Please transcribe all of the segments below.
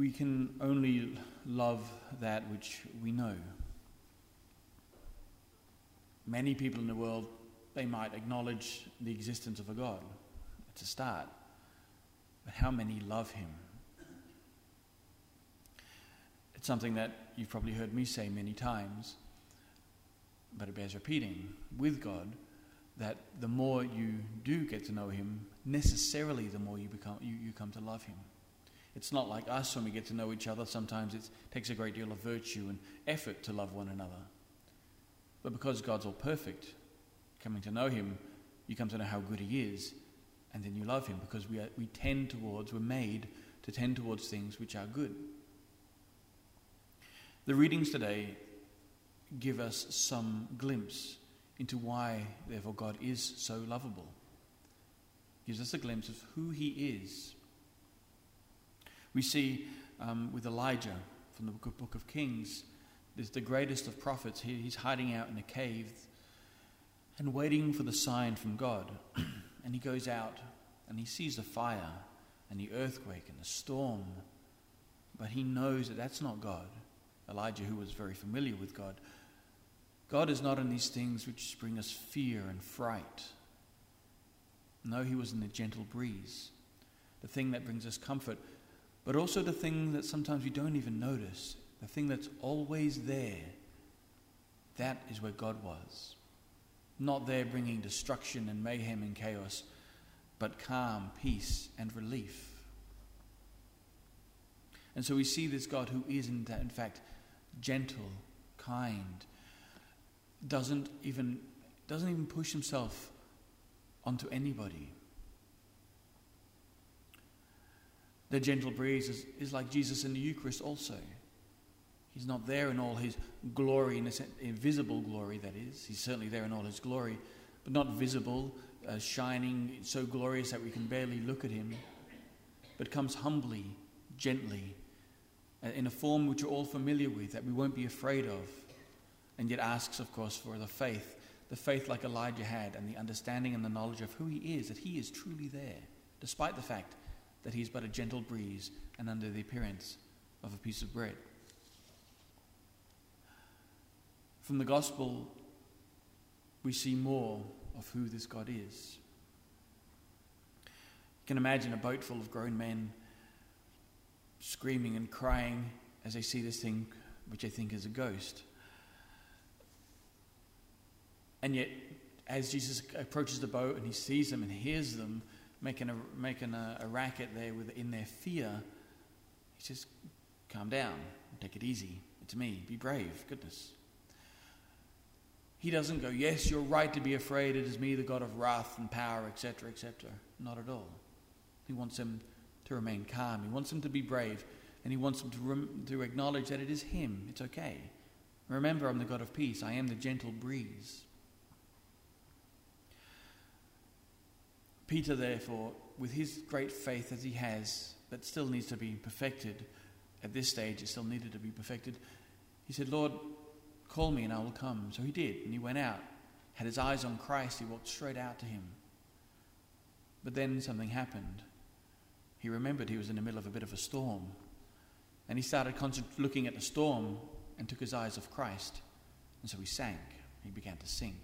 we can only love that which we know. Many people in the world, they might acknowledge the existence of a God. It's a start. But how many love him? It's something that you've probably heard me say many times, but it bears repeating. With God, that the more you do get to know him, necessarily the more you come to love him. It's not like us when we get to know each other. Sometimes it takes a great deal of virtue and effort to love one another. But because God's all perfect, coming to know him, you come to know how good he is, and then you love him because we're made to tend towards things which are good. The readings today give us some glimpse into why, therefore, God is so lovable. Gives us a glimpse of who he is. We see with Elijah from the book of Kings, there's the greatest of prophets. He's hiding out in a cave and waiting for the sign from God. And he goes out and he sees the fire and the earthquake and the storm. But he knows that that's not God. Elijah, who was very familiar with God. God is not in these things which bring us fear and fright. No, he was in the gentle breeze, the thing that brings us comfort, but also the thing that sometimes we don't even notice, the thing that's always there. That is where God was. Not there bringing destruction and mayhem and chaos, but calm, peace, and relief. And so we see this God who is in fact gentle, kind, doesn't even push himself onto anybody. The gentle breeze is like Jesus in the Eucharist also. He's not there in all his glory, in visible glory that is. He's certainly there in all his glory, but not visible, shining, so glorious that we can barely look at him, but comes humbly, gently, in a form which you're all familiar with, that we won't be afraid of, and yet asks, of course, for the faith like Elijah had, and the understanding and the knowledge of who he is, that he is truly there, despite the fact that he's but a gentle breeze and under the appearance of a piece of bread. From the gospel, we see more of who this God is. You can imagine a boat full of grown men screaming and crying as they see this thing which they think is a ghost. And yet, as Jesus approaches the boat and he sees them and hears them making a racket there in their fear, he says, calm down, take it easy, it's me, be brave, goodness. He doesn't go, yes, you're right to be afraid, it is me, the God of wrath and power, etc., etc. Not at all. He wants them to remain calm. He wants them to be brave. And he wants them to acknowledge that it is him. It's okay. Remember, I'm the God of peace. I am the gentle breeze. Peter, therefore, with his great faith as he has, that still needs to be perfected, at this stage it still needed to be perfected, he said, Lord, call me and I will come. So he did, and he went out, had his eyes on Christ, he walked straight out to him. But then something happened. He remembered he was in the middle of a bit of a storm, and he started looking at the storm and took his eyes off Christ, and so he sank. He began to sink.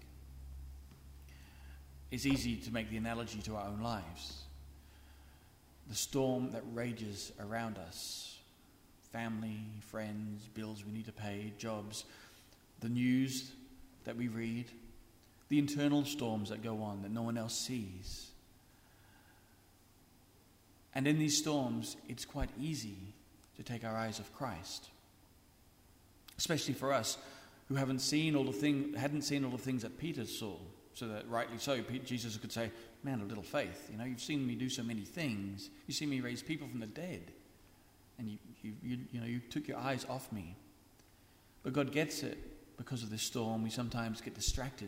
It's easy to make the analogy to our own lives. The storm that rages around us, family, friends, bills we need to pay, jobs, the news that we read, the internal storms that go on that no one else sees. And in these storms, it's quite easy to take our eyes off Christ, especially for us who hadn't seen all the things that Peter saw, so that rightly so, Jesus could say, man of little faith, you've seen me do so many things. You've seen me raise people from the dead, and you took your eyes off me. But God gets it. Because of this storm, we sometimes get distracted.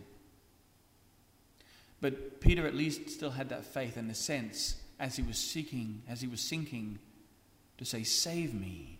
But Peter at least still had that faith and the sense as he was sinking, to say, save me.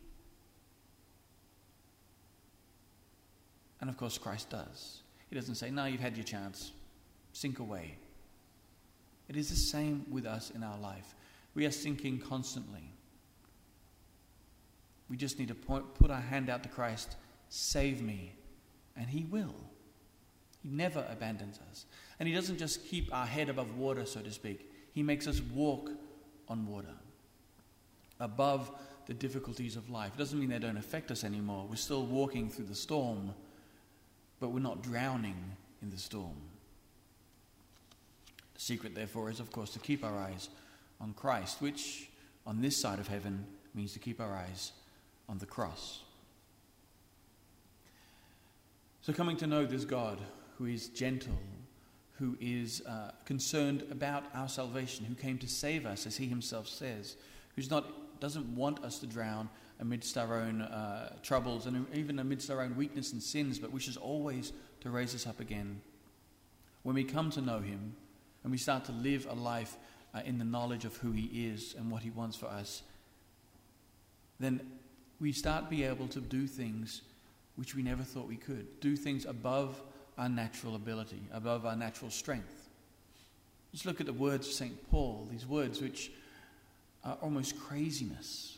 And of course Christ does. He doesn't say, no, you've had your chance, sink away. It is the same with us in our life. We are sinking constantly. We just need to put our hand out to Christ, save me, and he will. He never abandons us. And he doesn't just keep our head above water, so to speak. He makes us walk on water, above the difficulties of life. It doesn't mean they don't affect us anymore. We're still walking through the storm, but we're not drowning in the storm. The secret, therefore, is, of course, to keep our eyes on Christ, which, on this side of heaven, means to keep our eyes on the cross. So coming to know this God who is gentle, who is concerned about our salvation, who came to save us, as he himself says, who doesn't want us to drown amidst our own troubles and even amidst our own weakness and sins, but wishes always to raise us up again. When we come to know him and we start to live a life in the knowledge of who he is and what he wants for us, then we start to be able to do things which we never thought we could, do things above our natural ability, above our natural strength. Just look at the words of St. Paul, these words which are almost craziness.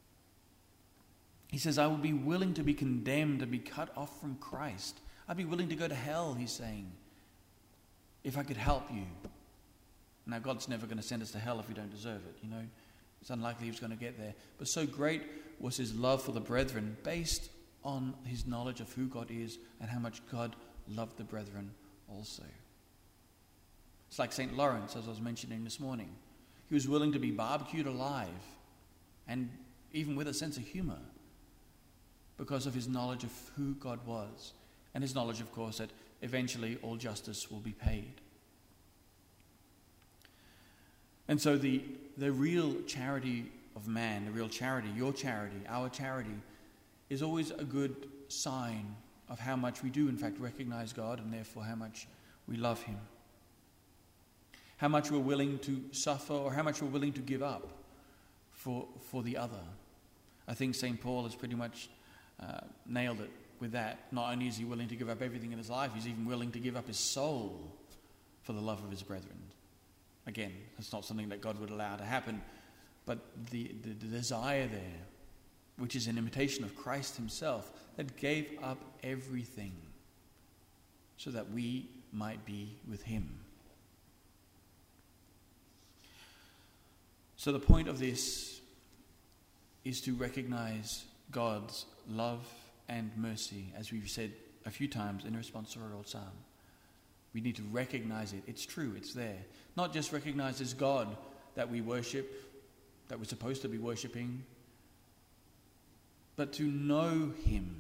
He says, I would be willing to be condemned and be cut off from Christ. I'd be willing to go to hell, he's saying, if I could help you. Now, God's never going to send us to hell if we don't deserve it, you know. It's unlikely he was going to get there. But so great was his love for the brethren, based on his knowledge of who God is and how much God loved the brethren also. It's like St. Lawrence, as I was mentioning this morning. He was willing to be barbecued alive, and even with a sense of humor, because of his knowledge of who God was, and his knowledge, of course, that eventually all justice will be paid. And so the real charity of man, the real charity, your charity, our charity, is always a good sign of how much we do, in fact, recognize God, and therefore how much we love him. How much we're willing to suffer, or how much we're willing to give up for the other. I think St. Paul has pretty much nailed it with that. Not only is he willing to give up everything in his life, he's even willing to give up his soul for the love of his brethren. Again, it's not something that God would allow to happen, but the desire there, which is an imitation of Christ himself, that gave up everything so that we might be with him. So the point of this is to recognize God's love and mercy, as we've said a few times in response to our old psalm. We need to recognize it. It's true, it's there. Not just recognize as God that we worship, that we're supposed to be worshipping, but to know him.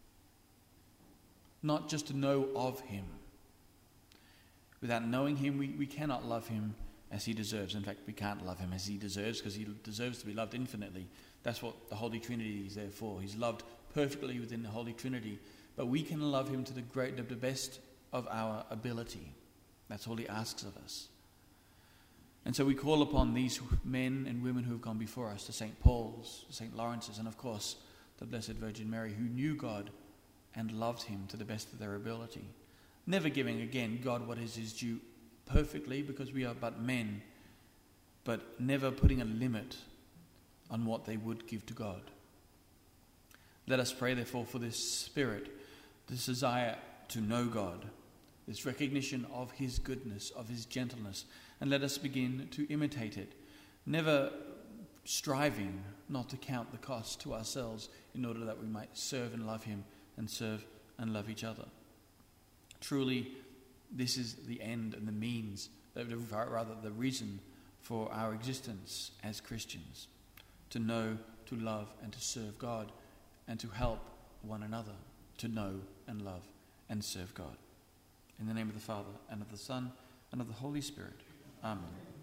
Not just to know of him. Without knowing him, we cannot love him as he deserves. In fact, we can't love him as he deserves, because he deserves to be loved infinitely. That's what the Holy Trinity is there for. He's loved perfectly within the Holy Trinity. But we can love him to the best of our ability. That's all he asks of us. And so we call upon these men and women who have gone before us, the St. Paul's, the St. Lawrence's, and of course the Blessed Virgin Mary, who knew God and loved him to the best of their ability. Never giving, again, God what is his due perfectly, because we are but men, but never putting a limit on what they would give to God. Let us pray, therefore, for this spirit, this desire to know God, this recognition of his goodness, of his gentleness, and let us begin to imitate it, never striving not to count the cost to ourselves in order that we might serve and love him and serve and love each other. Truly, this is the end and the means, rather the reason for our existence as Christians, to know, to love, and to serve God, and to help one another to know and love and serve God. In the name of the Father, and of the Son, and of the Holy Spirit. Amen.